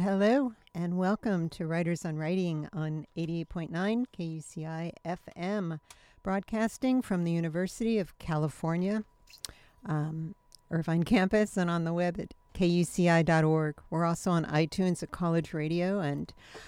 hello, and welcome to Writers on Writing on 88.9 KUCI FM, broadcasting from the University of California, Irvine campus, and on the web at kuci.org. We're also on iTunes at College Radio, and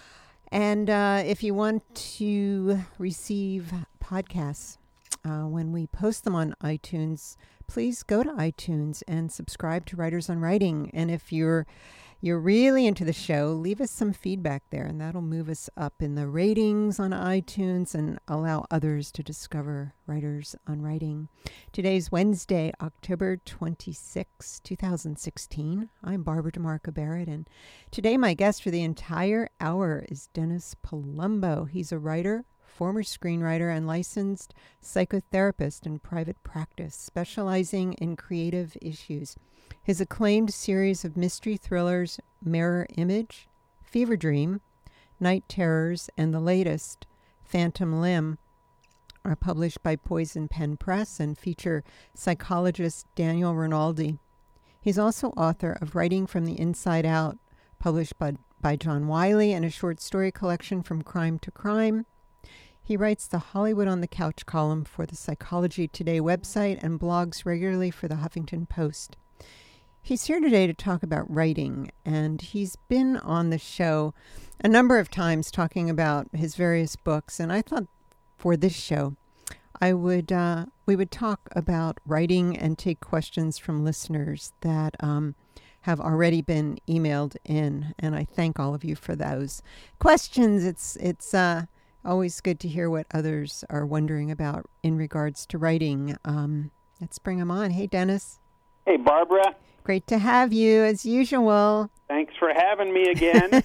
if you want to receive podcasts when we post them on iTunes, please go to iTunes and subscribe to Writers on Writing. And if you're really into the show, leave us some feedback there, and that'll move us up in the ratings on iTunes and allow others to discover Writers on Writing. Today's Wednesday, October 26, 2016. I'm Barbara DeMarco Barrett, and today my guest for the entire hour is Dennis Palumbo. He's a writer, former screenwriter, and licensed psychotherapist in private practice, specializing in creative issues. His acclaimed series of mystery thrillers, Mirror Image, Fever Dream, Night Terrors, and the latest, Phantom Limb, are published by Poison Pen Press and feature psychologist Daniel Rinaldi. He's also author of Writing from the Inside Out, published by John Wiley, and a short story collection, From Crime to Crime. He writes the Hollywood on the Couch column for the Psychology Today website and blogs regularly for the Huffington Post. He's here today to talk about writing, and he's been on the show a number of times talking about his various books. And I thought for this show, we would talk about writing and take questions from listeners that have already been emailed in, and I thank all of you for those questions. It's always good to hear what others are wondering about in regards to writing. Let's bring them on. Hey, Dennis. Hey, Barbara. Great to have you, as usual. Thanks for having me again.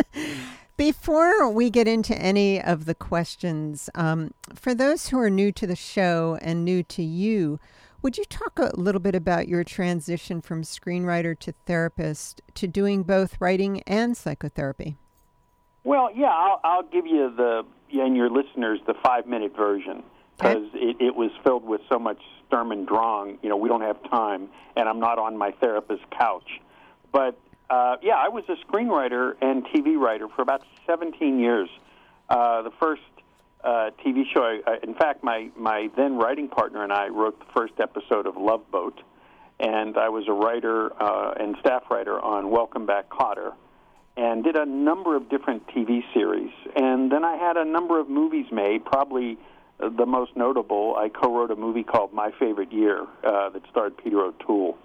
Before we get into any of the questions, for those who are new to the show and new to you, would you talk a little bit about your transition from screenwriter to therapist to doing both writing and psychotherapy? Well, yeah, I'll give you and your listeners the 5-minute version, because it was filled with so much Sturm und Drang. You know, we don't have time, and I'm not on my therapist's couch. But, I was a screenwriter and TV writer for about 17 years. The first TV show, in fact, my then writing partner and I wrote the first episode of Love Boat, and I was a writer and staff writer on Welcome Back, Kotter, and did a number of different TV series. And then I had a number of movies made, probably the most notable. I co-wrote a movie called My Favorite Year that starred Peter O'Toole.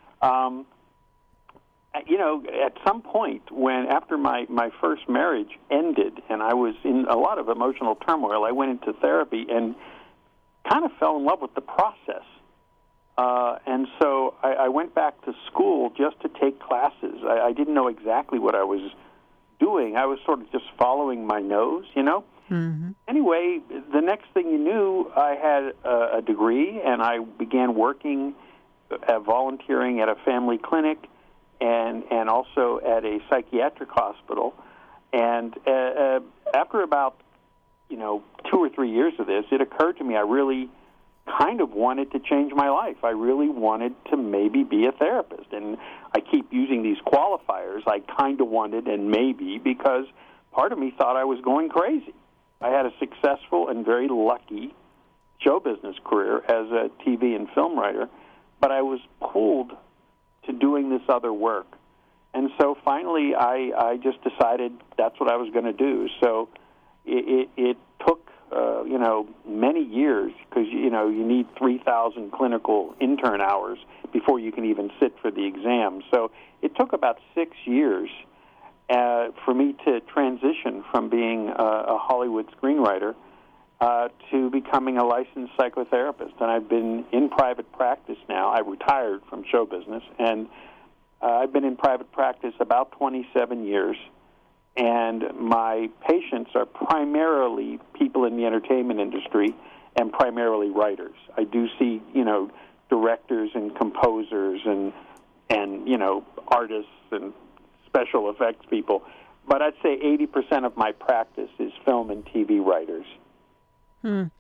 At some point after my first marriage ended and I was in a lot of emotional turmoil, I went into therapy and kind of fell in love with the process. And so I went back to school just to take classes. I didn't know exactly what I was doing. I was sort of just following my nose, you know. Mm-hmm. Anyway, the next thing you knew, I had a degree, and I began working, volunteering at a family clinic and also at a psychiatric hospital. And after about, 2 or 3 years of this, it occurred to me I really kind of wanted to change my life. I really wanted to maybe be a therapist. And I keep using these qualifiers, I kind of wanted and maybe, because part of me thought I was going crazy. I had a successful and very lucky show business career as a TV and film writer, but I was pulled to doing this other work. And so finally I just decided that's what I was going to do. So it took many years, because, you need 3,000 clinical intern hours before you can even sit for the exam. So it took about 6 years for me to transition from being a Hollywood screenwriter to becoming a licensed psychotherapist. And I've been in private practice now. I retired from show business, and I've been in private practice about 27 years. And my patients are primarily people in the entertainment industry and primarily writers. I do see, directors and composers and artists and special effects people. But I'd say 80% of my practice is film and TV writers.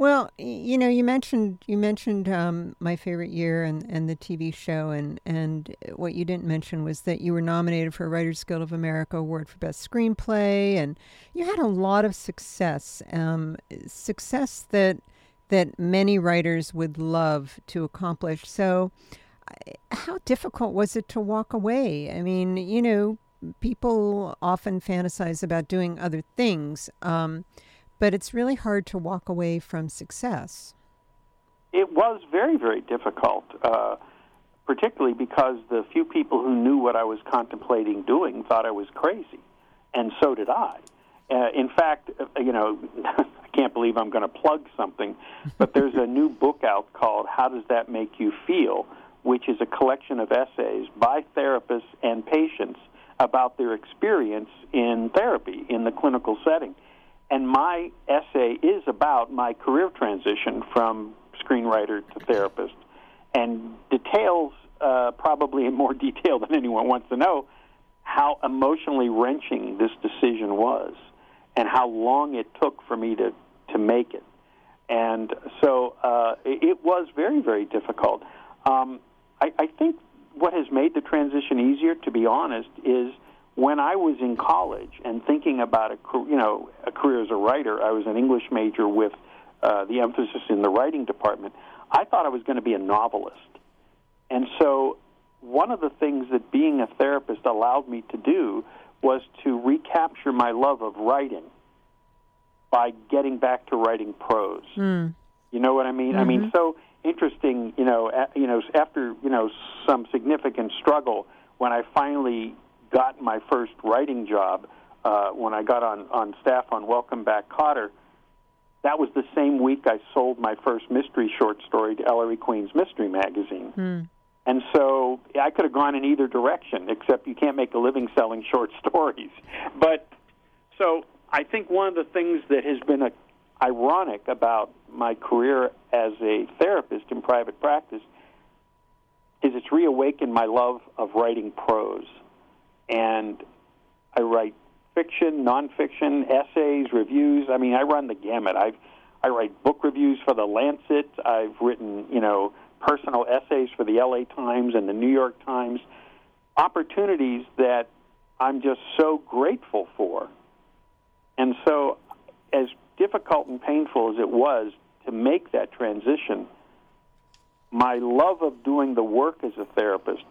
Well, you mentioned My Favorite Year and the TV show, and what you didn't mention was that you were nominated for a Writers Guild of America Award for Best Screenplay, and you had a lot of success, success that many writers would love to accomplish. So, how difficult was it to walk away? I mean, people often fantasize about doing other things. But it's really hard to walk away from success. It was very, very difficult, particularly because the few people who knew what I was contemplating doing thought I was crazy, and so did I. In fact, I can't believe I'm going to plug something, but there's a new book out called How Does That Make You Feel?, which is a collection of essays by therapists and patients about their experience in therapy in the clinical setting. And my essay is about my career transition from screenwriter to therapist, and details, probably in more detail than anyone wants to know, how emotionally wrenching this decision was and how long it took for me to make it. And so it was very, very difficult. I think what has made the transition easier, to be honest, is when I was in college and thinking about a career as a writer. I was an English major with the emphasis in the writing department. I thought I was going to be a novelist. And so one of the things that being a therapist allowed me to do was to recapture my love of writing by getting back to writing prose. You know what I mean? Mm-hmm. I mean, so interesting, after, some significant struggle, when I finally got my first writing job, when I got on staff on Welcome Back, Kotter, that was the same week I sold my first mystery short story to Ellery Queen's Mystery Magazine. And so I could have gone in either direction, except you can't make a living selling short stories. But so I think one of the things that has been ironic about my career as a therapist in private practice is it's reawakened my love of writing prose. And I write fiction, nonfiction, essays, reviews. I mean, I run the gamut. I write book reviews for the Lancet. I've written, personal essays for the LA Times and the New York Times. Opportunities that I'm just so grateful for. And so, as difficult and painful as it was to make that transition, my love of doing the work as a therapist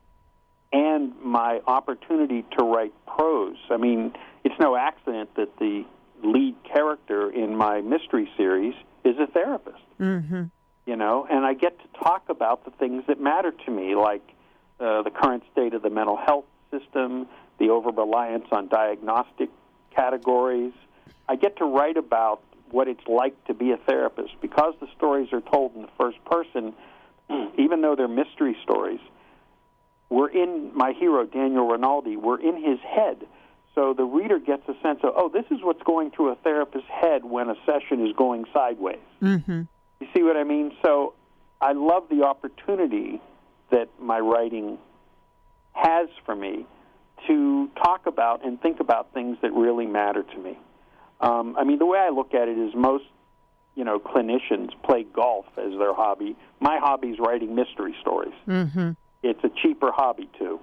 and my opportunity to write prose. I mean, it's no accident that the lead character in my mystery series is a therapist. Mm-hmm. And I get to talk about the things that matter to me, like the current state of the mental health system, the over-reliance on diagnostic categories. I get to write about what it's like to be a therapist. Because the stories are told in the first person, even though they're mystery stories, we're in my hero, Daniel Rinaldi, we're in his head. So the reader gets a sense of, this is what's going through a therapist's head when a session is going sideways. Mm-hmm. You see what I mean? So I love the opportunity that my writing has for me to talk about and think about things that really matter to me. The way I look at it is most, clinicians play golf as their hobby. My hobby is writing mystery stories. Mm-hmm. It's a cheaper hobby, too.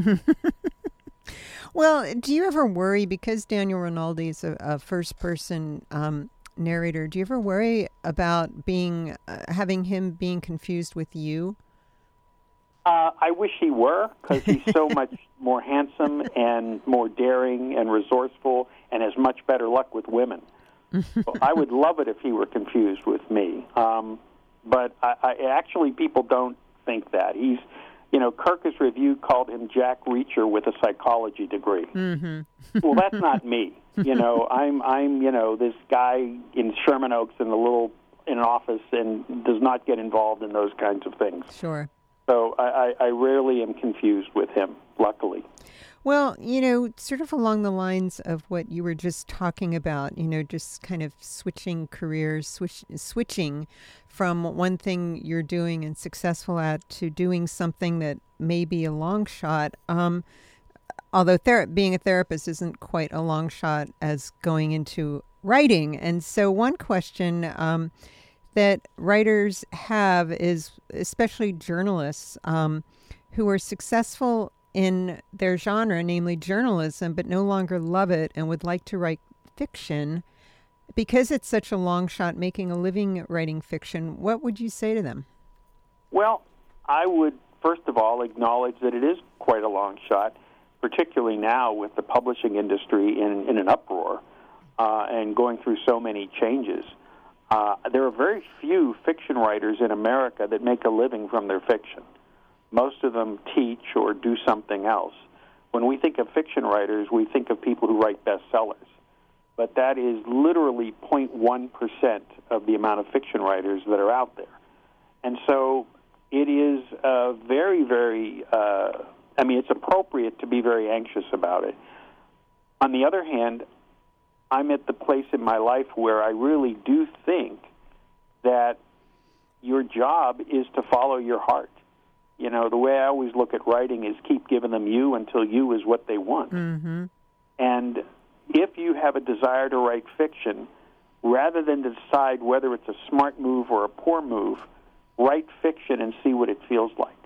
Well, do you ever worry, because Daniel Rinaldi is a first-person narrator, do you ever worry about having him being confused with you? I wish he were, because he's so much more handsome and more daring and resourceful and has much better luck with women. So I would love it if he were confused with me. But I actually, people don't think that. He's, Kirkus Review called him Jack Reacher with a psychology degree. Mm-hmm. Well, that's not me. I'm this guy in Sherman Oaks in an office and does not get involved in those kinds of things. Sure. So I rarely am confused with him, luckily. Well, sort of along the lines of what you were just talking about, just kind of switching careers, switching from one thing you're doing and successful at to doing something that may be a long shot. Although being a therapist isn't quite a long shot as going into writing. And so one question that writers have is, especially journalists who are successful in their genre, namely journalism, but no longer love it and would like to write fiction, because it's such a long shot making a living writing fiction. What would you say to them? Well, I would, first of all, acknowledge that it is quite a long shot, particularly now with the publishing industry in an uproar and going through so many changes. There are very few fiction writers in America that make a living from their fiction. Most of them teach or do something else. When we think of fiction writers, we think of people who write bestsellers. But that is literally 0.1% of the amount of fiction writers that are out there. And so it is very, very, it's appropriate to be very anxious about it. On the other hand, I'm at the place in my life where I really do think that your job is to follow your heart. You know, the way I always look at writing is keep giving them you until you is what they want. Mm-hmm. And if you have a desire to write fiction, rather than decide whether it's a smart move or a poor move, write fiction and see what it feels like.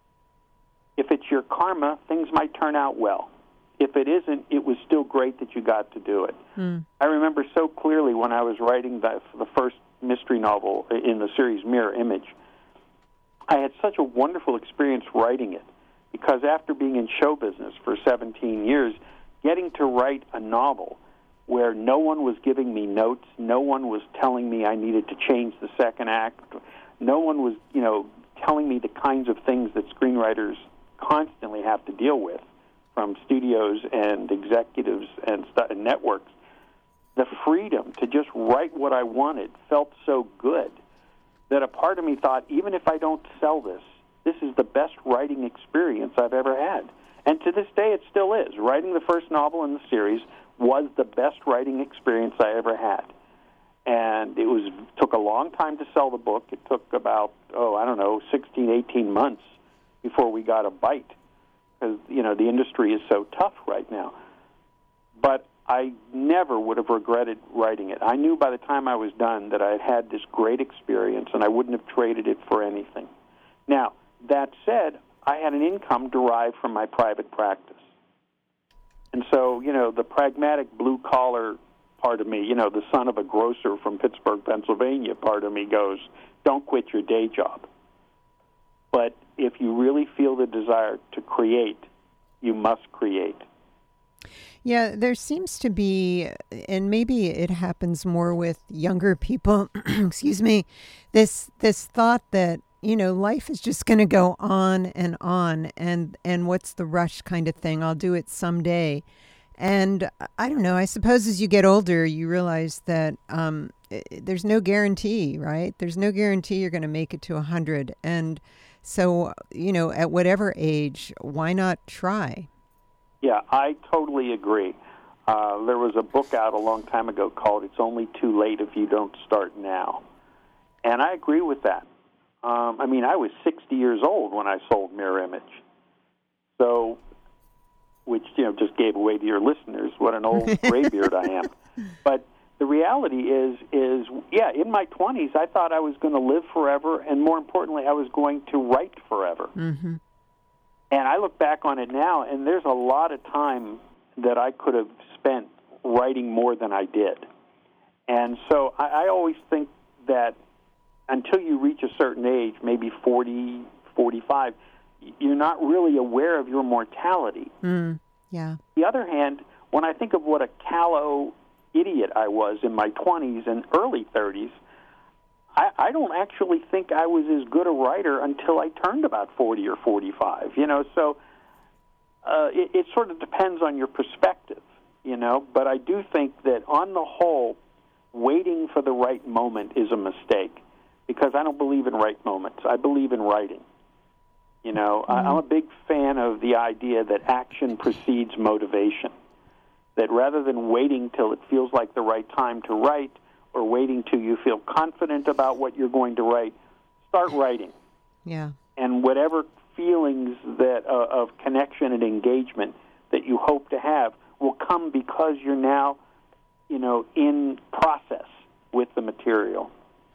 If it's your karma, things might turn out well. If it isn't, it was still great that you got to do it. I remember so clearly when I was writing the first mystery novel in the series Mirror Image, I had such a wonderful experience writing it, because after being in show business for 17 years, getting to write a novel where no one was giving me notes, no one was telling me I needed to change the second act, no one was, telling me the kinds of things that screenwriters constantly have to deal with from studios and executives and networks. The freedom to just write what I wanted felt so good that a part of me thought, even if I don't sell this, this is the best writing experience I've ever had. And to this day, it still is. Writing the first novel in the series was the best writing experience I ever had. And it took a long time to sell the book. It took about, 16, 18 months before we got a bite, because, the industry is so tough right now. But I never would have regretted writing it. I knew by the time I was done that I had had this great experience, and I wouldn't have traded it for anything. Now, that said, I had an income derived from my private practice. And so, the pragmatic blue-collar part of me, the son of a grocer from Pittsburgh, Pennsylvania part of me goes, don't quit your day job. But if you really feel the desire to create, you must create. Yeah, there seems to be, and maybe it happens more with younger people, excuse me, this thought that, life is just going to go on, and what's the rush kind of thing. I'll do it someday. And I don't know, I suppose as you get older, you realize that there's no guarantee, right? There's no guarantee you're going to make it to 100. And so, at whatever age, why not try? Yeah, I totally agree. There was a book out a long time ago called It's Only Too Late If You Don't Start Now. And I agree with that. I was 60 years old when I sold Mirror Image. So, which, just gave away to your listeners what an old graybeard I am. But the reality is, in my 20s, I thought I was going to live forever, and more importantly, I was going to write forever. Mm-hmm. And I look back on it now, and there's a lot of time that I could have spent writing more than I did. And so I always think that until you reach a certain age, maybe 40, 45, you're not really aware of your mortality. Yeah. On the other hand, when I think of what a callow idiot I was in my 20s and early 30s, I don't actually think I was as good a writer until I turned about 40 or 45, so it sort of depends on your perspective, but I do think that on the whole, waiting for the right moment is a mistake, because I don't believe in right moments. I believe in writing. I'm a big fan of the idea that action precedes motivation, that rather than waiting till it feels like the right time to write, or waiting till you feel confident about what you're going to write, start writing. Yeah. And whatever feelings that of connection and engagement that you hope to have will come because you're now, in process with the material.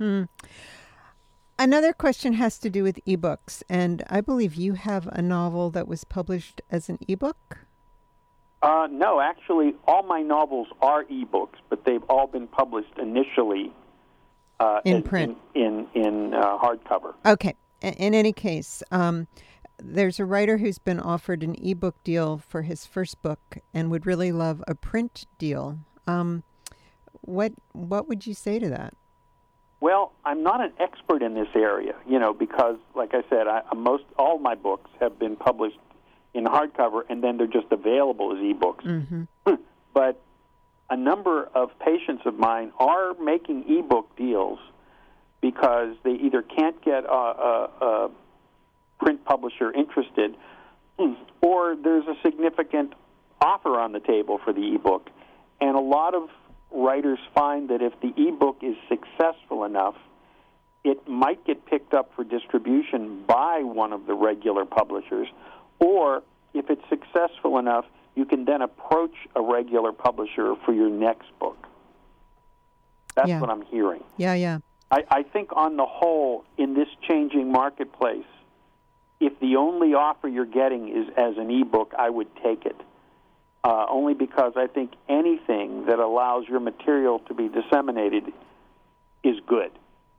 Another question has to do with ebooks, and I believe you have a novel that was published as an ebook? No, actually, all my novels are ebooks, but they've all been published initially in print, in hardcover. Okay. In any case, there's a writer who's been offered an ebook deal for his first book and would really love a print deal. What would you say to that? Well, I'm not an expert in this area, because, like I said, all my books have been published in hardcover, and then they're just available as ebooks. Mm-hmm. But a number of patients of mine are making ebook deals because they either can't get a print publisher interested, or there's a significant offer on the table for the ebook. And a lot of writers find that if the ebook is successful enough, it might get picked up for distribution by one of the regular publishers, or if it's successful enough, you can then approach a regular publisher for your next book. That's what I'm hearing. Yeah. I think on the whole, in this changing marketplace, if the only offer you're getting is as an ebook, I would take it. Only because I think anything that allows your material to be disseminated is good.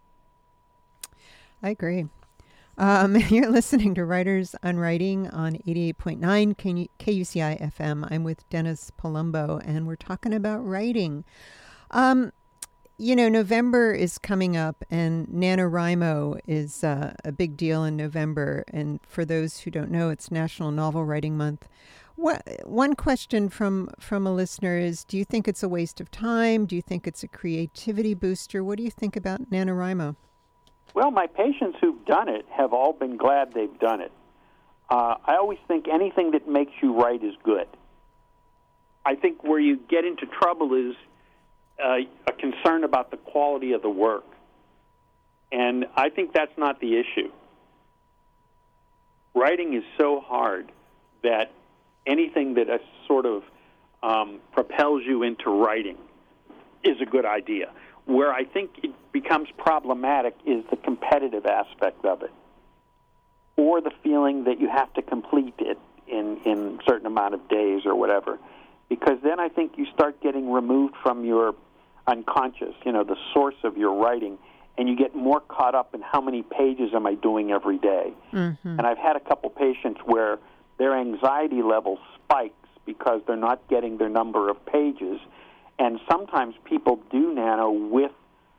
I agree. You're listening to Writers on Writing on 88.9 KUCI FM. I'm with Dennis Palumbo, and we're talking about writing. November is coming up, and NaNoWriMo is a big deal in November. And for those who don't know, it's National Novel Writing Month. One question from a listener is, do you think it's a waste of time? Do you think it's a creativity booster? What do you think about NaNoWriMo? Well, my patients who've done it have all been glad they've done it. I always think anything that makes you write is good. I think where you get into trouble is a concern about the quality of the work. And I think that's not the issue. Writing is so hard that anything that sort of propels you into writing is a good idea. Where I think it becomes problematic is the competitive aspect of it, or the feeling that you have to complete it in a certain amount of days or whatever, because then I think you start getting removed from your unconscious, the source of your writing, and you get more caught up in how many pages am I doing every day. Mm-hmm. And I've had a couple patients where their anxiety level spikes because they're not getting their number of pages. And sometimes people do nano with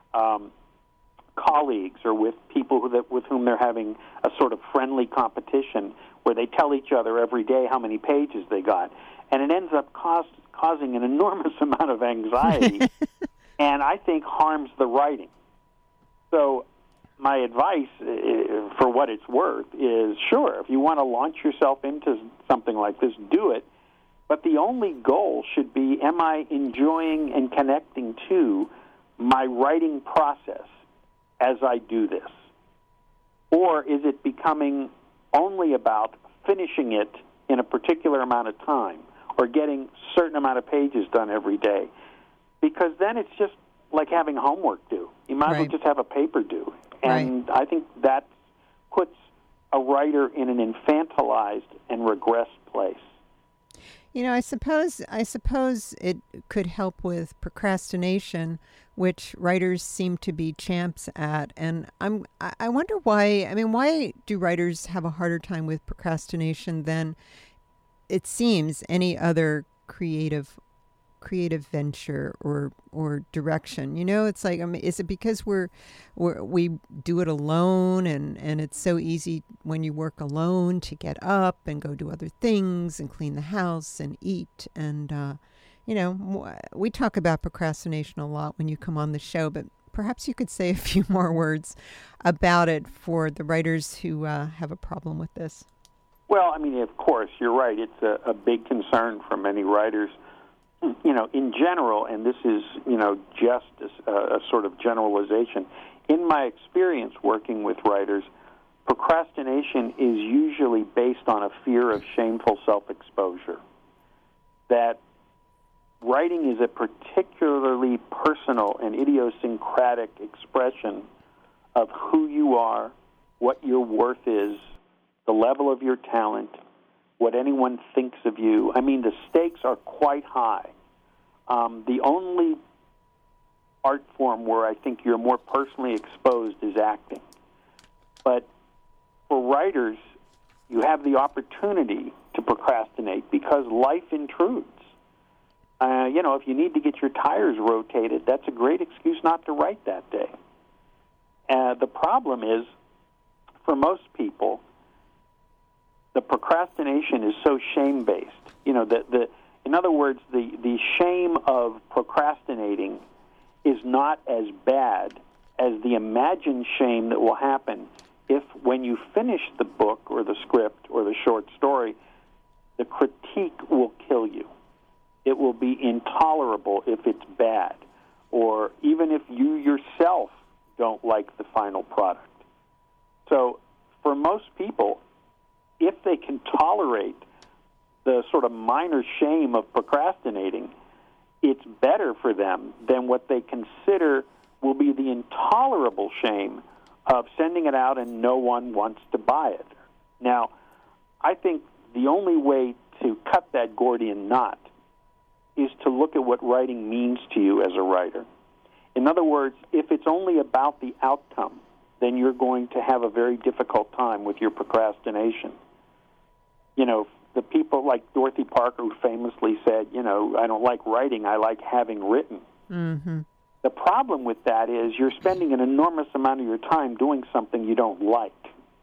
colleagues or with people with whom they're having a sort of friendly competition where they tell each other every day how many pages they got. And it ends up causing an enormous amount of anxiety and I think harms the writing. So my advice, for what it's worth, is sure, if you want to launch yourself into something like this, do it. But the only goal should be, am I enjoying and connecting to my writing process as I do this? Or is it becoming only about finishing it in a particular amount of time or getting a certain amount of pages done every day? Because then it's just like having homework due. You might as well just have a paper due. And I think that puts a writer in an infantilized and regressed place. I suppose it could help with procrastination, which writers seem to be champs at. And I wonder why. I mean, why do writers have a harder time with procrastination than it seems any other creative venture or direction? It's like, is it because we do it alone and it's so easy when you work alone to get up and go do other things and clean the house and eat, and we talk about procrastination a lot when you come on the show, but perhaps you could say a few more words about it for the writers who have a problem with this. Well, I mean, of course, you're right. It's a big concern for many writers. In general, and this is, just a sort of generalization, in my experience working with writers, procrastination is usually based on a fear of shameful self-exposure. That writing is a particularly personal and idiosyncratic expression of who you are, what your worth is, the level of your talent, what anyone thinks of you. I mean, the stakes are quite high. The only art form where I think you're more personally exposed is acting. But for writers, you have the opportunity to procrastinate because life intrudes. If you need to get your tires rotated, that's a great excuse not to write that day. The problem is, for most people, the procrastination is so shame-based. In other words, the shame of procrastinating is not as bad as the imagined shame that will happen if, when you finish the book or the script or the short story, the critique will kill you. It will be intolerable if it's bad, or even if you yourself don't like the final product. So for most people, if they can tolerate the sort of minor shame of procrastinating, it's better for them than what they consider will be the intolerable shame of sending it out and no one wants to buy it. Now, I think the only way to cut that Gordian knot is to look at what writing means to you as a writer. In other words, if it's only about the outcome, then you're going to have a very difficult time with your procrastination. The people like Dorothy Parker, who famously said, I don't like writing, I like having written. Mm-hmm. The problem with that is you're spending an enormous amount of your time doing something you don't like.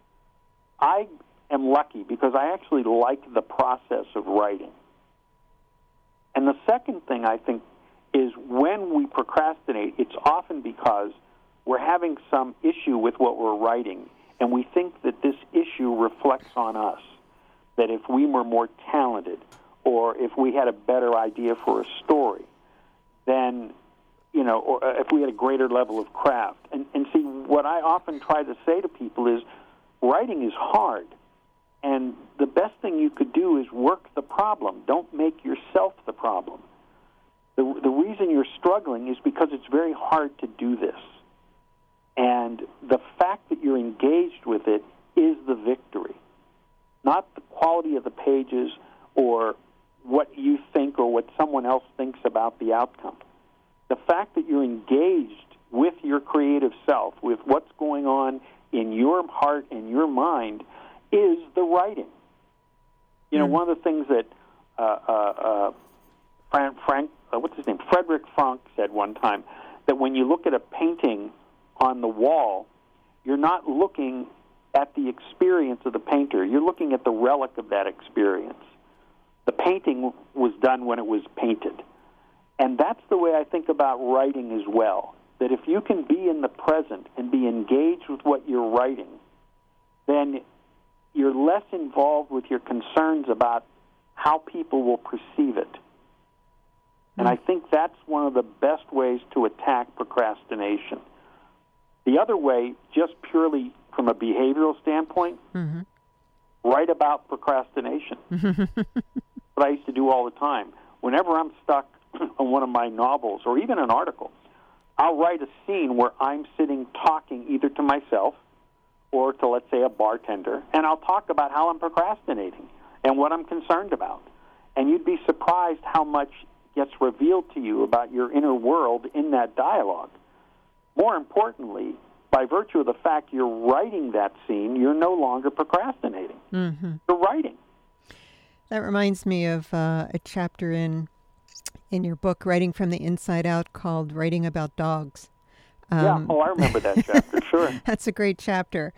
I am lucky because I actually like the process of writing. And the second thing I think is when we procrastinate, it's often because we're having some issue with what we're writing, and we think that this issue reflects on us, that if we were more talented or if we had a better idea for a story, then, or if we had a greater level of craft. And see, what I often try to say to people is writing is hard, and the best thing you could do is work the problem. Don't make yourself the problem. The reason you're struggling is because it's very hard to do this. And the fact that you're engaged with it is the victory, not the quality of the pages or what you think or what someone else thinks about the outcome. The fact that you're engaged with your creative self, with what's going on in your heart and your mind, is the writing. One of the things that Frederick Frank said one time, that when you look at a painting on the wall, you're not looking at the experience of the painter. You're looking at the relic of that experience. The painting was done when it was painted. And that's the way I think about writing as well, that if you can be in the present and be engaged with what you're writing, then you're less involved with your concerns about how people will perceive it. And I think that's one of the best ways to attack procrastination. The other way, just purely from a behavioral standpoint, write about procrastination. What I used to do all the time. Whenever I'm stuck on one of my novels or even an article, I'll write a scene where I'm sitting talking either to myself or to, let's say, a bartender, and I'll talk about how I'm procrastinating and what I'm concerned about. And you'd be surprised how much gets revealed to you about your inner world in that dialogue. More importantly, by virtue of the fact you're writing that scene, you're no longer procrastinating. You're writing. That reminds me of a chapter in your book, Writing from the Inside Out, called Writing About Dogs. I remember that chapter, sure. That's a great chapter.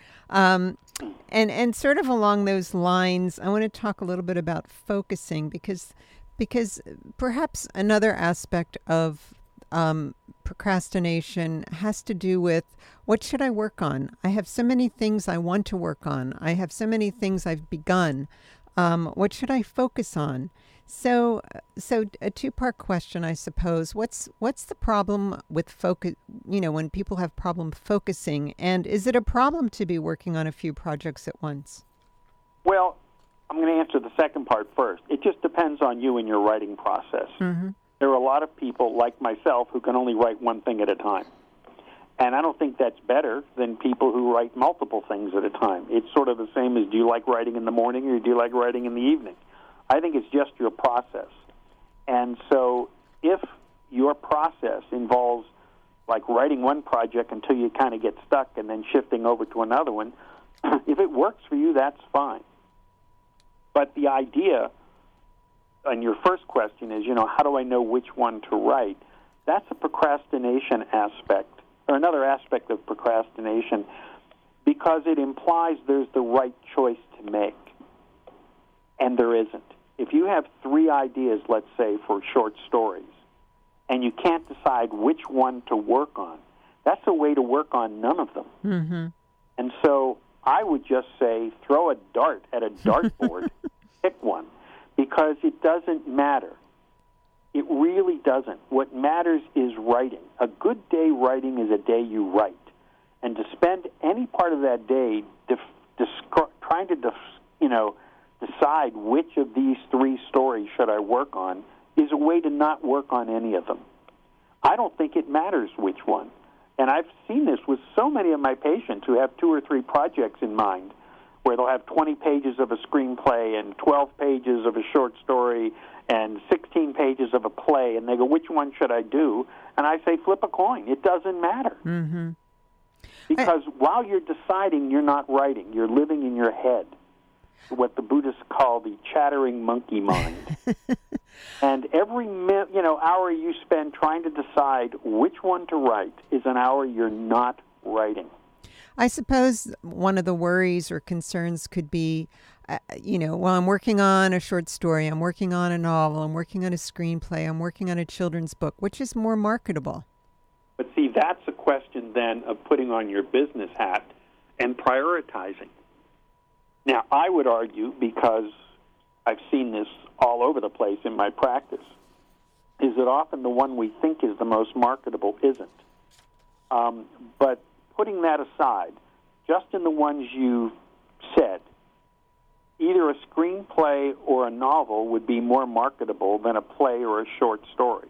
And sort of along those lines, I want to talk a little bit about focusing, because perhaps another aspect of procrastination has to do with, what should I work on? I have so many things I want to work on. I have so many things I've begun. What should I focus on? So a two-part question, I suppose. What's the problem with focus? When people have problem focusing, and is it a problem to be working on a few projects at once? Well, I'm going to answer the second part first. It just depends on you and your writing process. there are a lot of people like myself who can only write one thing at a time. And I don't think that's better than people who write multiple things at a time. It's sort of the same as, do you like writing in the morning or do you like writing in the evening? I think it's just your process. And so if your process involves like writing one project until you kind of get stuck and then shifting over to another one, if it works for you, that's fine. But the idea, and your first question is, how do I know which one to write? That's a procrastination aspect, or another aspect of procrastination, because it implies there's the right choice to make, and there isn't. If you have 3 ideas, let's say, for short stories, and you can't decide which one to work on, that's a way to work on none of them. Mm-hmm. And so I would just say throw a dart at a dartboard, pick one, because it doesn't matter. It really doesn't. What matters is writing. A good day writing is a day you write. And to spend any part of that day trying to decide which of these 3 stories should I work on is a way to not work on any of them. I don't think it matters which one. And I've seen this with so many of my patients who have 2 or 3 projects in mind, where they'll have 20 pages of a screenplay and 12 pages of a short story and 16 pages of a play, and they go, which one should I do? And I say, flip a coin. It doesn't matter. Mm-hmm. Because while you're deciding, you're not writing. You're living in your head, what the Buddhists call the chattering monkey mind. And every hour you spend trying to decide which one to write is an hour you're not writing. I suppose one of the worries or concerns could be, well, I'm working on a short story, I'm working on a novel, I'm working on a screenplay, I'm working on a children's book. Which is more marketable? But see, that's a question then of putting on your business hat and prioritizing. Now, I would argue, because I've seen this all over the place in my practice, is that often the one we think is the most marketable isn't. But putting that aside, just in the ones you said, either a screenplay or a novel would be more marketable than a play or a short story.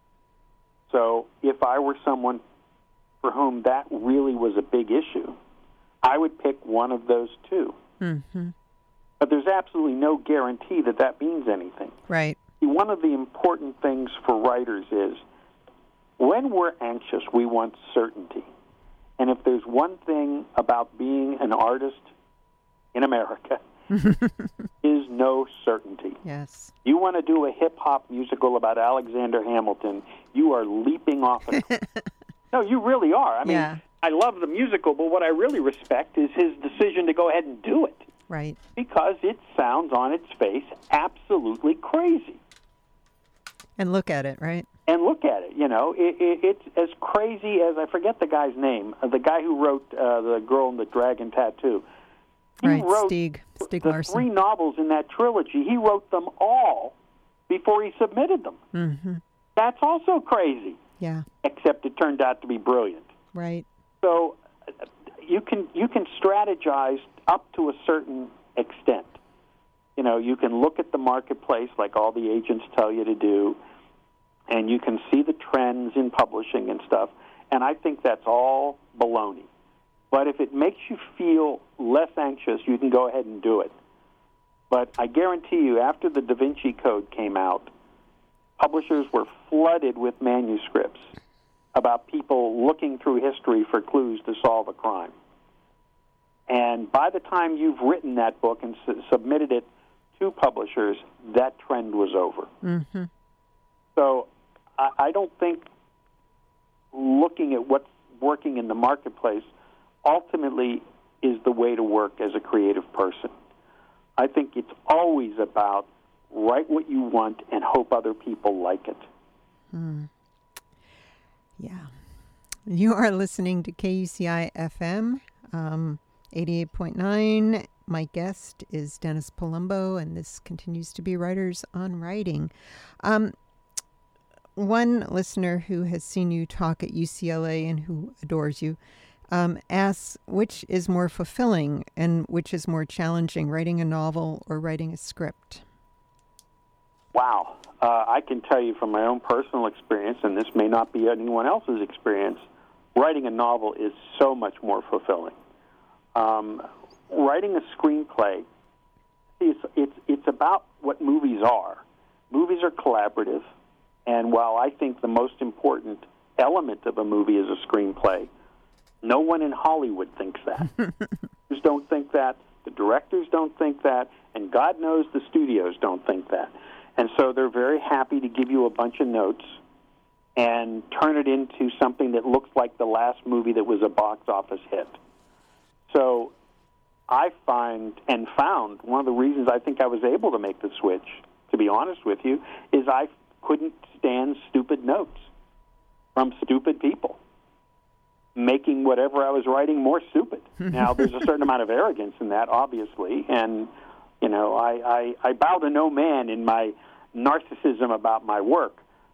So if I were someone for whom that really was a big issue, I would pick one of those 2. Mm-hmm. But there's absolutely no guarantee that that means anything. Right. One of the important things for writers is when we're anxious, we want certainty. And if there's one thing about being an artist in America, is no certainty. Yes. You want to do a hip-hop musical about Alexander Hamilton, you are leaping off a cliff. No, you really are. I mean, I love the musical, but what I really respect is his decision to go ahead and do it. Right. Because it sounds on its face absolutely crazy. And look at it, right? And look at it, it's as crazy as, I forget the guy's name, the guy who wrote The Girl and the Dragon Tattoo. He wrote Stieg the Larsson. 3 novels in that trilogy. He wrote them all before he submitted them. Mm-hmm. That's also crazy. Yeah. Except it turned out to be brilliant. Right. So you can strategize up to a certain extent. You can look at the marketplace like all the agents tell you to do, and you can see the trends in publishing and stuff, and I think that's all baloney. But if it makes you feel less anxious, you can go ahead and do it. But I guarantee you, after the Da Vinci Code came out, publishers were flooded with manuscripts about people looking through history for clues to solve a crime. And by the time you've written that book and submitted it to publishers, that trend was over. Mm-hmm. So I don't think looking at what's working in the marketplace ultimately is the way to work as a creative person. I think it's always about write what you want and hope other people like it. Yeah. You are listening to KUCI FM 88.9. My guest is Dennis Palumbo, and this continues to be Writers on Writing. One listener who has seen you talk at UCLA and who adores you asks, which is more fulfilling and which is more challenging, writing a novel or writing a script? Wow. I can tell you from my own personal experience, and this may not be anyone else's experience, writing a novel is so much more fulfilling. Writing a screenplay, it's about what movies are. Movies are collaborative, and while I think the most important element of a movie is a screenplay, no one in Hollywood thinks that. Producers don't think that, the directors don't think that, and God knows the studios don't think that. And so they're very happy to give you a bunch of notes and turn it into something that looks like the last movie that was a box office hit. So I found one of the reasons I think I was able to make the switch, to be honest with you, is I couldn't stand stupid notes from stupid people, making whatever I was writing more stupid. Now, there's a certain amount of arrogance in that, obviously, and, you know, I bow to no man in my narcissism about my work,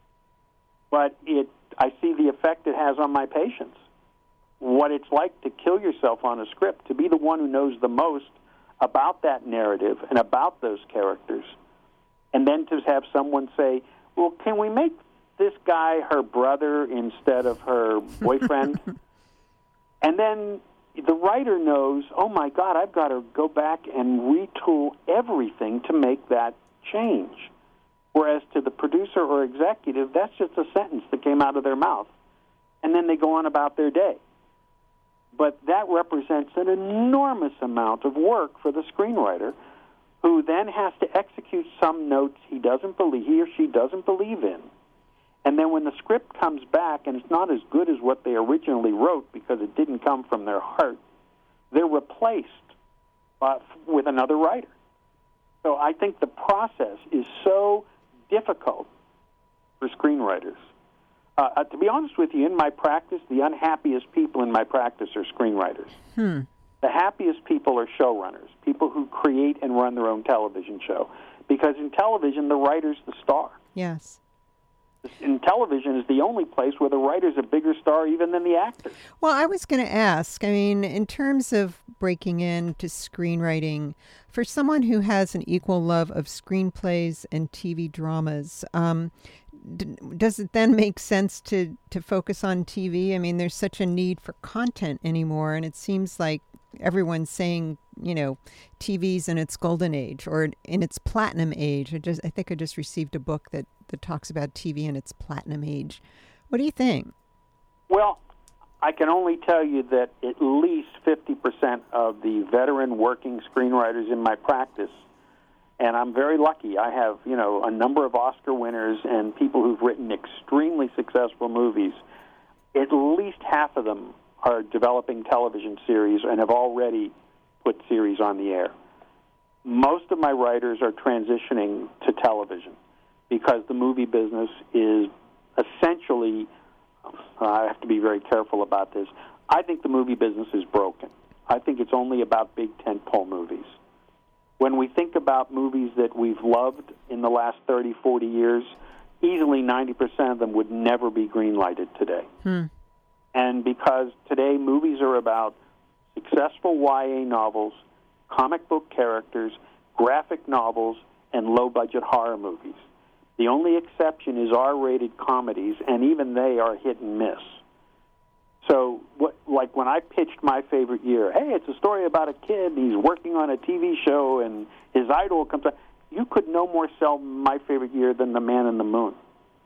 but I see the effect it has on my patients. What it's like to kill yourself on a script, to be the one who knows the most about that narrative and about those characters, and then to have someone say, well, can we make this guy her brother instead of her boyfriend? And then the writer knows, oh, my God, I've got to go back and retool everything to make that change. Whereas to the producer or executive, that's just a sentence that came out of their mouth. And then they go on about their day. But that represents an enormous amount of work for the screenwriter, who then has to execute some notes he or she doesn't believe in. And then when the script comes back and it's not as good as what they originally wrote because it didn't come from their heart, they're replaced with another writer. So I think the process is so difficult for screenwriters. To be honest with you, in my practice, the unhappiest people in my practice are screenwriters. The happiest people are showrunners, people who create and run their own television show. Because in television, the writer's the star. Yes. In television is the only place where the writer's a bigger star even than the actor. Well, I was going to ask, I mean, in terms of breaking into screenwriting, for someone who has an equal love of screenplays and TV dramas, does it then make sense to focus on TV? I mean, there's such a need for content anymore, and it seems like everyone's saying, you know, TV's in its golden age or in its platinum age. I think I just received a book that talks about TV in its platinum age. What do you think? Well, I can only tell you that at least 50% of the veteran working screenwriters in my practice, and I'm very lucky. I have, you know, a number of Oscar winners and people who've written extremely successful movies. At least half of them are developing television series and have already put series on the air. Most of my writers are transitioning to television because the movie business is essentially, I have to be very careful about this, I think the movie business is broken. I think it's only about big tentpole movies. When we think about movies that we've loved in the last 30, 40 years, easily 90% of them would never be greenlighted today. And because today movies are about successful YA novels, comic book characters, graphic novels, and low-budget horror movies. The only exception is R-rated comedies, and even they are hit and miss. So, like when I pitched My Favorite Year, hey, it's a story about a kid, and he's working on a TV show, and his idol comes out. You could no more sell My Favorite Year than The Man in the Moon.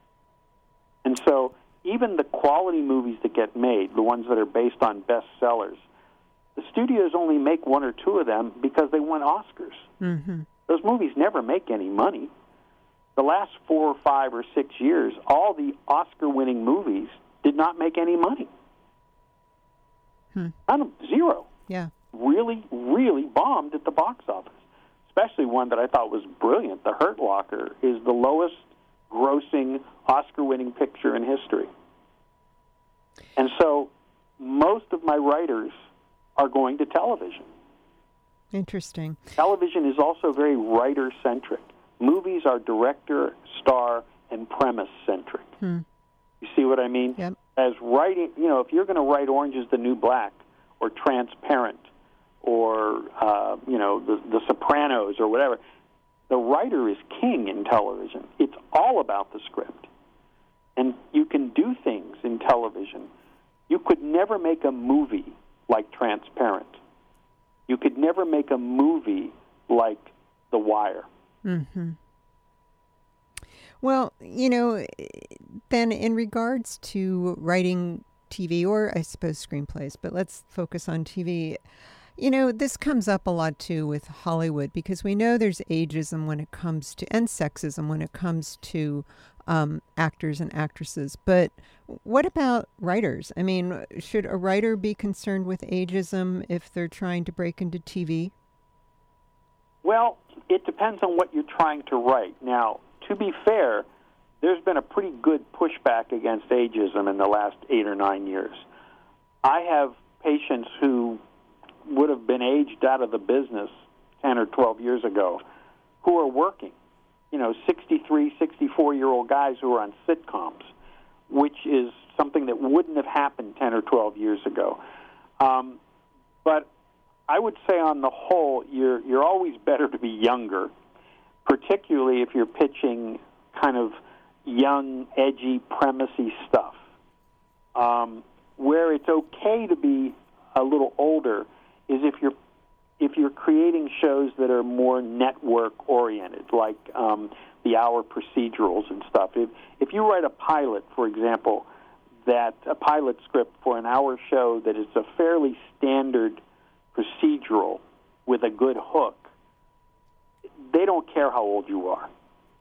And so, even the quality movies that get made, the ones that are based on bestsellers, the studios only make one or two of them because they won Oscars. Those movies never make any money. The last 4 or 5 or 6 years, all the Oscar-winning movies did not make any money. Zero. Yeah. Really, really bombed at the box office. Especially one that I thought was brilliant, The Hurt Locker, is the lowest grossing Oscar-winning picture in history. And so most of my writers are going to television. Interesting. Television is also very writer-centric. Movies are director, star, and premise-centric. You see what I mean? Yep. As writing, you know, if you're going to write Orange is the New Black or Transparent or, you know, the Sopranos or whatever, The writer is king in television. It's all about the script. And you can do things in television. You could never make a movie like Transparent. You could never make a movie like The Wire. Mm-hmm. Well, then in regards to writing TV, or I suppose screenplays, but let's focus on TV. This comes up a lot too with Hollywood, because we know there's ageism when it comes to, and sexism when it comes to actors and actresses. But what about writers? I mean, should a writer be concerned with ageism if they're trying to break into TV? Well, it depends on what you're trying to write. Now, to be fair, there's been a pretty good pushback against ageism in the last 8 or 9 years. I have patients who would have been aged out of the business 10 or 12 years ago who are working. 63, 64-year-old guys who are on sitcoms, which is something that wouldn't have happened 10 or 12 years ago. But I would say on the whole, you're always better to be younger, particularly if you're pitching kind of young, edgy, premisey stuff. Where it's okay to be a little older is if you're creating shows that are more network-oriented, like the hour procedurals and stuff. If you write a pilot, for example, a pilot script for an hour show that is a fairly standard procedural with a good hook, they don't care how old you are.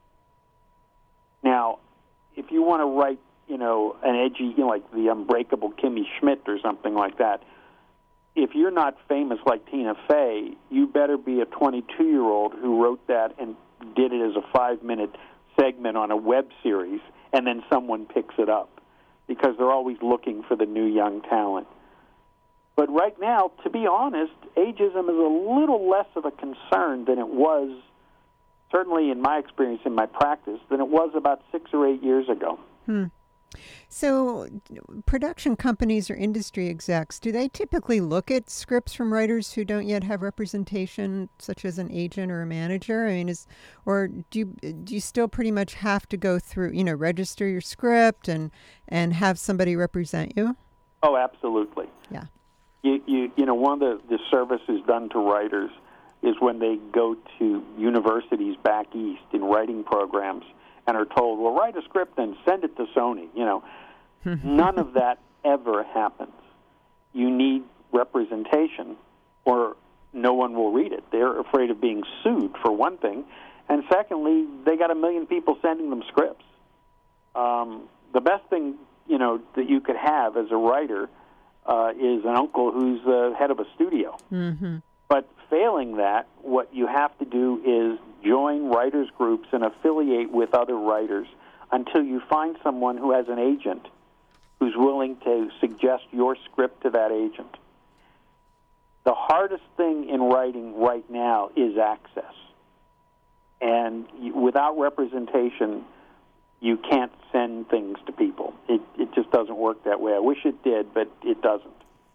Now, if you want to write, an edgy, like The Unbreakable Kimmy Schmidt or something like that, if you're not famous like Tina Fey, you better be a 22-year-old who wrote that and did it as a 5-minute segment on a web series, and then someone picks it up, because they're always looking for the new young talent. But right now, to be honest, ageism is a little less of a concern than it was, certainly in my experience, in my practice, than it was about 6 or 8 years ago. So production companies or industry execs, do they typically look at scripts from writers who don't yet have representation, such as an agent or a manager? I mean, or do you still pretty much have to go through, register your script and have somebody represent you? Oh, absolutely. Yeah. One of the services done to writers is when they go to universities back east in writing programs and are told, well, write a script and send it to Sony. None of that ever happens. You need representation or no one will read it. They're afraid of being sued, for one thing. And secondly, they got 1 million people sending them scripts. The best thing, that you could have as a writer is an uncle who's the head of a studio. Mm-hmm. But failing that, what you have to do is join writers' groups and affiliate with other writers until you find someone who has an agent who's willing to suggest your script to that agent. The hardest thing in writing right now is access. And without representation, you can't send things to people. It just doesn't work that way. I wish it did, but it doesn't.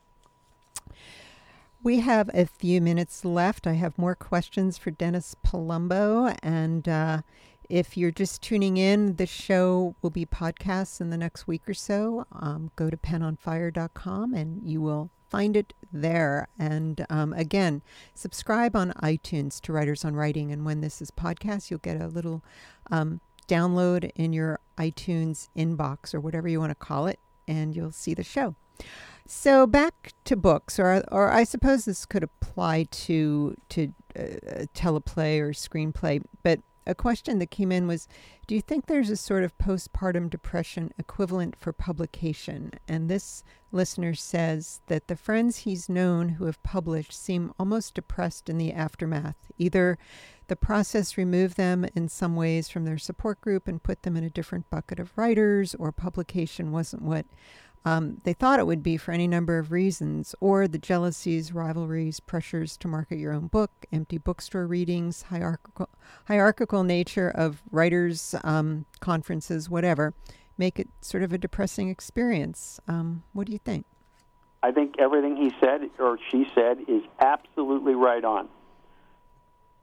We have a few minutes left. I have more questions for Dennis Palumbo. And if you're just tuning in, the show will be podcasts in the next week or so. Go to penonfire.com and you will find it there. And again, subscribe on iTunes to Writers on Writing. And when this is podcast, you'll get a little download in your iTunes inbox or whatever you want to call it, and you'll see the show. So back to books, or I suppose this could apply to teleplay or screenplay, but a question that came in was, do you think there's a sort of postpartum depression equivalent for publication? And this listener says that the friends he's known who have published seem almost depressed in the aftermath. Either the process removed them in some ways from their support group and put them in a different bucket of writers, or publication wasn't what they thought it would be for any number of reasons, or the jealousies, rivalries, pressures to market your own book, empty bookstore readings, hierarchical nature of writers' conferences, whatever, make it sort of a depressing experience. What do you think? I think everything he said or she said is absolutely right on.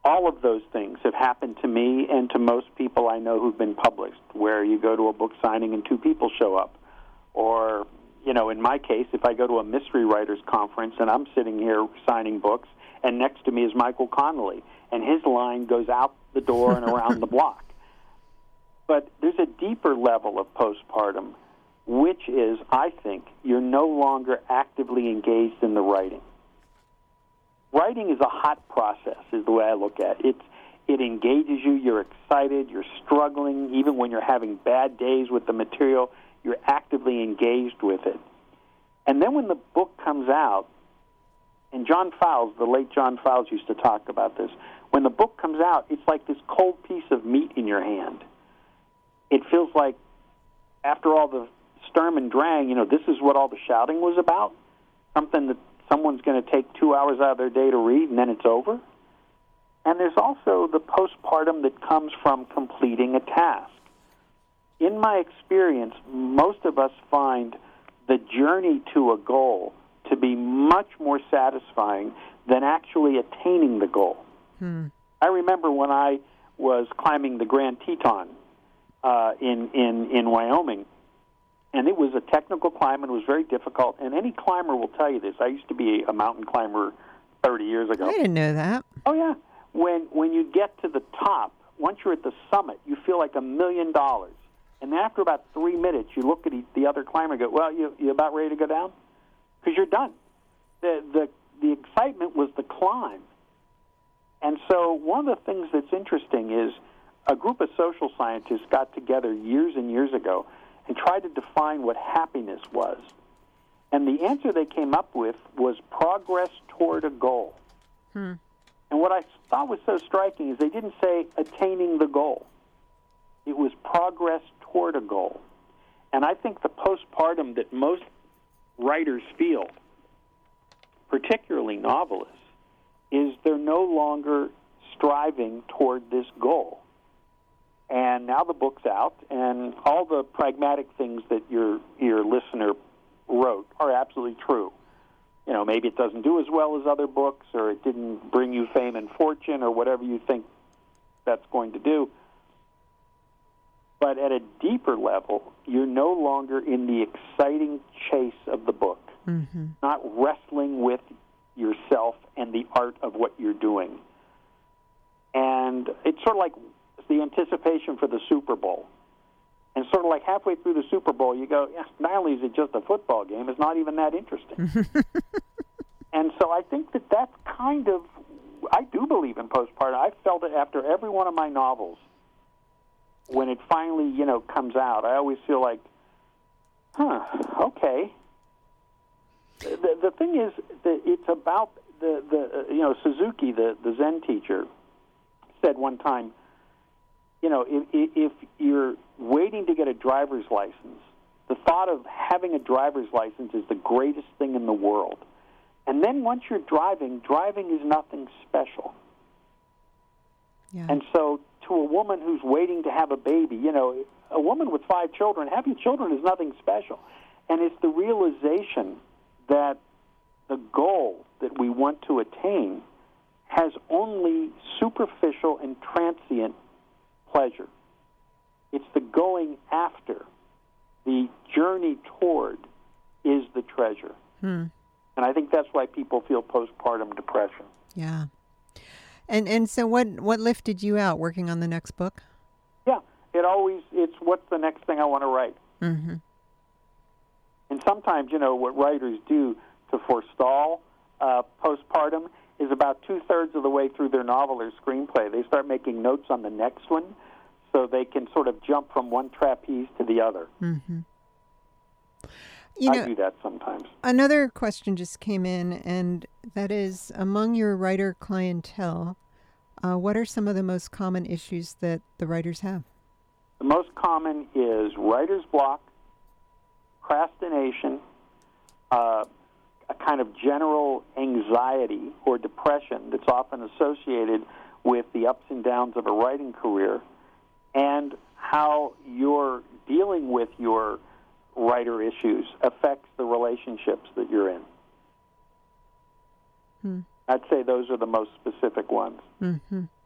all of those things have happened to me and to most people I know who've been published, where you go to a book signing and 2 people show up. Or, in my case, if I go to a mystery writers conference and I'm sitting here signing books, and next to me is Michael Connelly, and his line goes out the door and around the block. But there's a deeper level of postpartum, which is, I think, you're no longer actively engaged in the writing. Writing is a hot process, is the way I look at it. It engages you. You're excited. You're struggling. Even when you're having bad days with the material, you're actively engaged with it. And then when the book comes out, and John Fowles, the late John Fowles, used to talk about this, when the book comes out, it's like this cold piece of meat in your hand. It feels like after all the Sturm and Drang, this is what all the shouting was about, something that someone's going to take 2 hours out of their day to read, and then it's over. And there's also the postpartum that comes from completing a task. In my experience, most of us find the journey to a goal to be much more satisfying than actually attaining the goal. I remember when I was climbing the Grand Teton in Wyoming, and it was a technical climb, and it was very difficult. And any climber will tell you this. I used to be a mountain climber 30 years ago. I didn't know that. Oh, yeah. When you get to the top, once you're at the summit, you feel like $1 million. And then after about 3 minutes, you look at the other climber and go, well, you about ready to go down? Because you're done. The excitement was the climb. And so one of the things that's interesting is a group of social scientists got together years and years ago and tried to define what happiness was. And the answer they came up with was progress toward a goal. And what I thought was so striking is they didn't say attaining the goal. It was progress toward a goal. And I think the postpartum that most writers feel, particularly novelists, is they're no longer striving toward this goal. And now the book's out, and all the pragmatic things that your listener wrote are absolutely true. Maybe it doesn't do as well as other books, or it didn't bring you fame and fortune, or whatever you think that's going to do. But at a deeper level, you're no longer in the exciting chase of the book, not wrestling with yourself and the art of what you're doing. And it's sort of like the anticipation for the Super Bowl. And sort of like halfway through the Super Bowl, you go, not only is it just a football game, it's not even that interesting. And so I think that's kind of, I do believe in postpartum. I felt it after every one of my novels. When it finally, comes out, I always feel like, okay. The thing is that it's about Suzuki, the Zen teacher, said one time, if you're waiting to get a driver's license, the thought of having a driver's license is the greatest thing in the world. And then once you're driving is nothing special. Yeah. And so to a woman who's waiting to have a baby, a woman with 5 children, having children is nothing special. And it's the realization that the goal that we want to attain has only superficial and transient pleasure. It's the going after, the journey toward is the treasure. And I think that's why people feel postpartum depression. Yeah. And so what lifted you out working on the next book? Yeah, it's what's the next thing I want to write. And sometimes, what writers do to forestall postpartum is about 2/3 of the way through their novel or screenplay, they start making notes on the next one so they can sort of jump from one trapeze to the other. I do that sometimes. Another question just came in, and that is, among your writer clientele, what are some of the most common issues that the writers have? The most common is writer's block, procrastination, a kind of general anxiety or depression that's often associated with the ups and downs of a writing career, and how you're dealing with your writer issues affects the relationships that you're in. I'd say those are the most specific ones.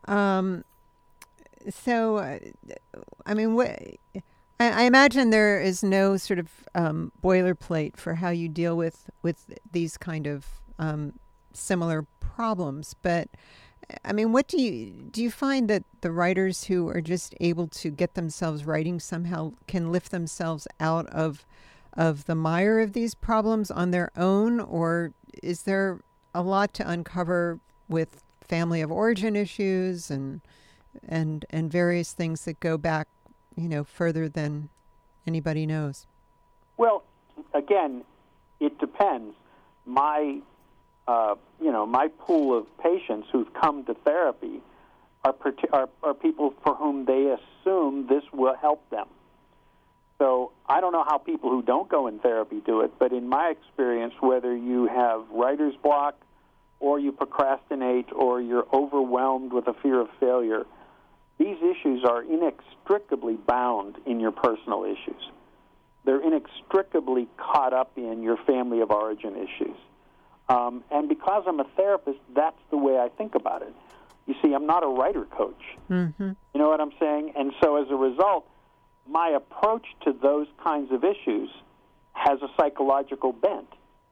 So, I mean, I imagine there is no sort of boilerplate for how you deal with these kind of similar problems. But I mean, what do you find that the writers who are just able to get themselves writing somehow can lift themselves out of the mire of these problems on their own, or is there a lot to uncover with family of origin issues and various things that go back, further than anybody knows? Well, again, it depends. My pool of patients who've come to therapy are people for whom they assume this will help them. So I don't know how people who don't go in therapy do it, but in my experience, whether you have writer's block or you procrastinate or you're overwhelmed with a fear of failure, these issues are inextricably bound in your personal issues. They're inextricably caught up in your family of origin issues. And because I'm a therapist, that's the way I think about it. You see, I'm not a writer coach. Mm-hmm. You know what I'm saying? And so as a result, my approach to those kinds of issues has a psychological bent.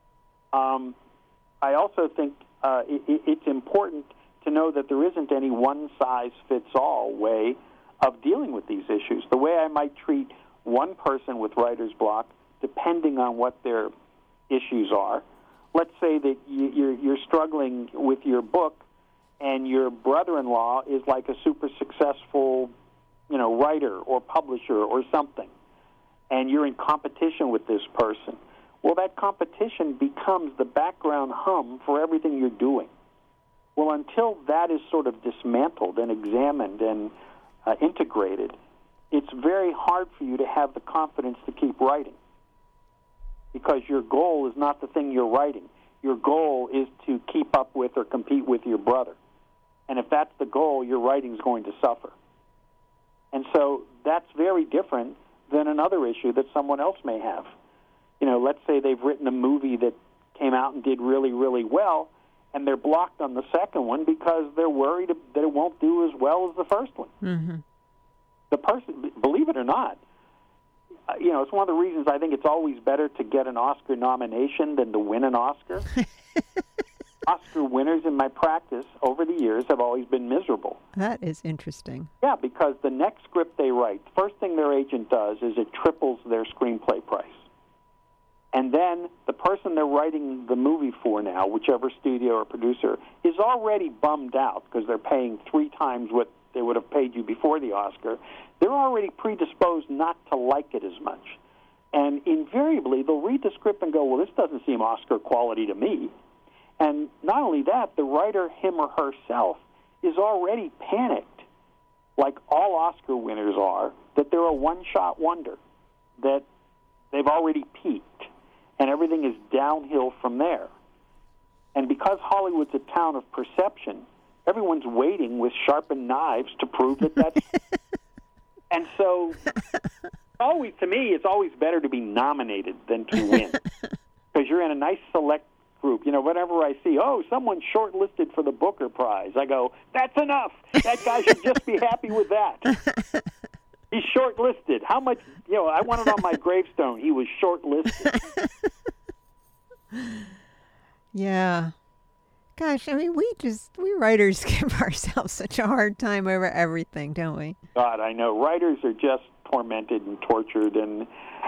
I also think it's important to know that there isn't any one-size-fits-all way of dealing with these issues. The way I might treat one person with writer's block, depending on what their issues are. Let's say that you're struggling with your book, and your brother-in-law is like a super successful, writer or publisher or something, and you're in competition with this person. Well, that competition becomes the background hum for everything you're doing. Well, until that is sort of dismantled and examined and integrated, it's very hard for you to have the confidence to keep writing, because your goal is not the thing you're writing. Your goal is to keep up with or compete with your brother. And if that's the goal, your writing's going to suffer. And so that's very different than another issue that someone else may have. Let's say they've written a movie that came out and did really, really well, and they're blocked on the second one because they're worried that it won't do as well as the first one. Mm-hmm. The person, believe it or not, it's one of the reasons I think it's always better to get an Oscar nomination than to win an Oscar. Oscar winners in my practice over the years have always been miserable. That is interesting. Yeah, because the next script they write, first thing their agent does is it triples their screenplay price. And then the person they're writing the movie for now, whichever studio or producer, is already bummed out because they're paying 3 times what they would have paid you before the Oscar. They're already predisposed not to like it as much. And invariably, they'll read the script and go, well, this doesn't seem Oscar quality to me. And not only that, the writer, him or herself, is already panicked, like all Oscar winners are, that they're a one-shot wonder, that they've already peaked, and everything is downhill from there. And because Hollywood's a town of perception, everyone's waiting with sharpened knives to prove that that's... And so, to me, it's always better to be nominated than to win, because you're in a nice select group. Whenever I see, someone shortlisted for the Booker Prize, I go, that's enough. That guy should just be happy with that. He's shortlisted. How much, I want it on my gravestone. He was shortlisted. Yeah. Gosh, I mean, we writers give ourselves such a hard time over everything, don't we? God, I know. Writers are just tormented and tortured, and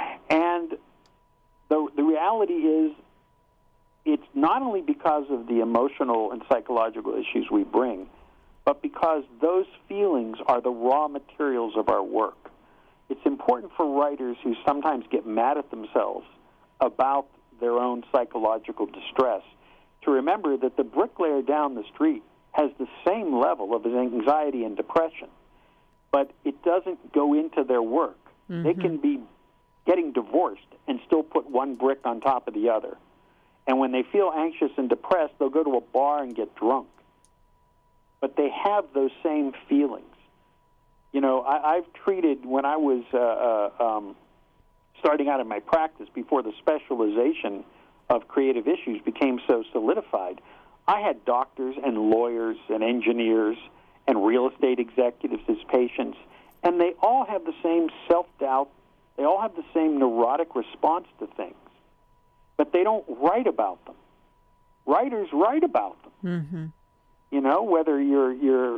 the reality is, it's not only because of the emotional and psychological issues we bring, but because those feelings are the raw materials of our work. It's important for writers who sometimes get mad at themselves about their own psychological distress to remember that the bricklayer down the street has the same level of anxiety and depression, but it doesn't go into their work. Mm-hmm. They can be getting divorced and still put one brick on top of the other. And when they feel anxious and depressed, they'll go to a bar and get drunk. But they have those same feelings. I've treated, when I was starting out in my practice, before the specialization of creative issues became so solidified, I had doctors and lawyers and engineers and real estate executives as patients, and they all have the same self-doubt. They all have the same neurotic response to things, but they don't write about them. Writers write about them. Mm-hmm. You know, whether you're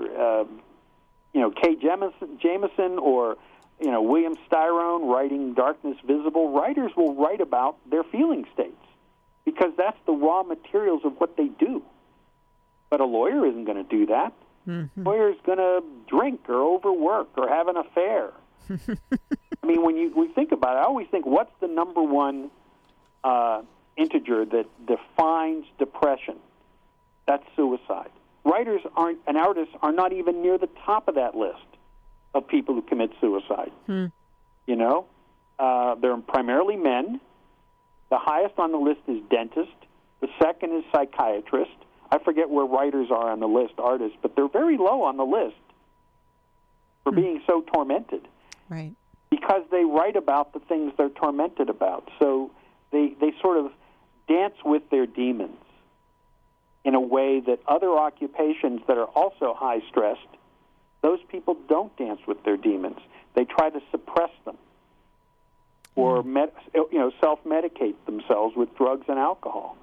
Kay Jameson or William Styrone writing Darkness Visible, writers will write about their feeling states because that's the raw materials of what they do. But a lawyer isn't going to do that. Mm-hmm. A lawyer's going to drink or overwork or have an affair. I mean, when we think about it, I always think, what's the number one integer that defines depression? That's suicide. Writers and artists are not even near the top of that list of people who commit suicide. You know, they're primarily men. The highest on the list is dentist. The second is psychiatrist. I forget where writers are on the list, artists, but they're very low on the list for being so tormented. Right. Because they write about the things they're tormented about. So they sort of dance with their demons in a way that other occupations that are also high-stressed, those people don't dance with their demons. They try to suppress them or self-medicate themselves with drugs and alcohol.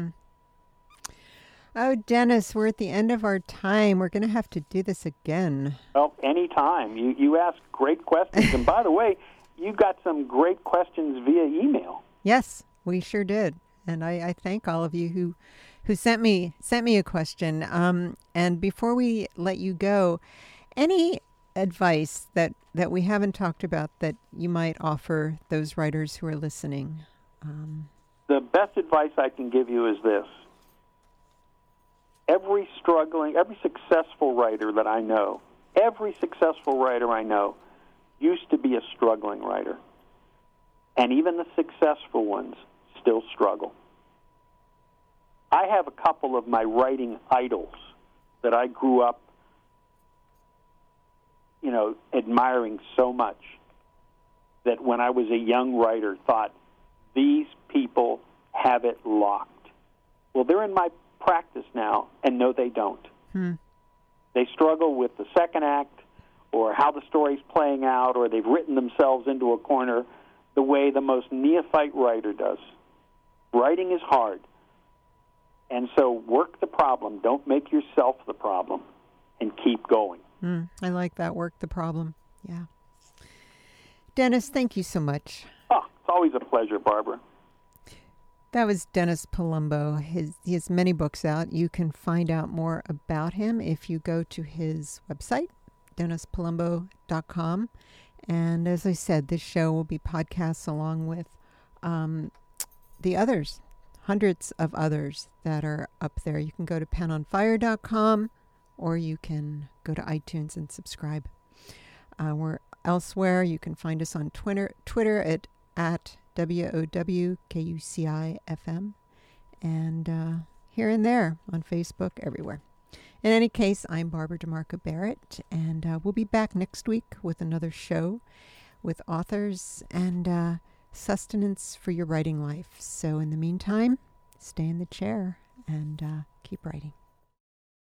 Oh, Dennis, we're at the end of our time. We're going to have to do this again. Well, anytime. You ask great questions. And by the way, you got some great questions via email. Yes, we sure did. And I thank all of you who sent me a question. And before we let you go, any advice that we haven't talked about that you might offer those writers who are listening? The best advice I can give you is this. Every successful writer that I know, used to be a struggling writer. And even the successful ones still struggle. I have a couple of my writing idols that I grew up, admiring so much that when I was a young writer thought, these people have it locked. Well, they're in my practice now, and no, they don't. They struggle with the second act or how the story's playing out, or they've written themselves into a corner the way the most neophyte writer does. Writing is hard, and so work the problem. Don't make yourself the problem, and keep going. I like that, work the problem. Yeah. Dennis, thank you so much. Oh, it's always a pleasure, Barbara. That was Dennis Palumbo. He has many books out. You can find out more about him if you go to his website, DennisPalumbo.com. And as I said, this show will be podcasts along with the others, hundreds of others that are up there. You can go to penonfire.com or you can go to iTunes and subscribe. We're elsewhere. You can find us on Twitter at WOWKUCI-FM, and here and there on Facebook, everywhere. In any case, I'm Barbara DeMarco Barrett, and we'll be back next week with another show with authors and sustenance for your writing life. So in the meantime, stay in the chair and keep writing.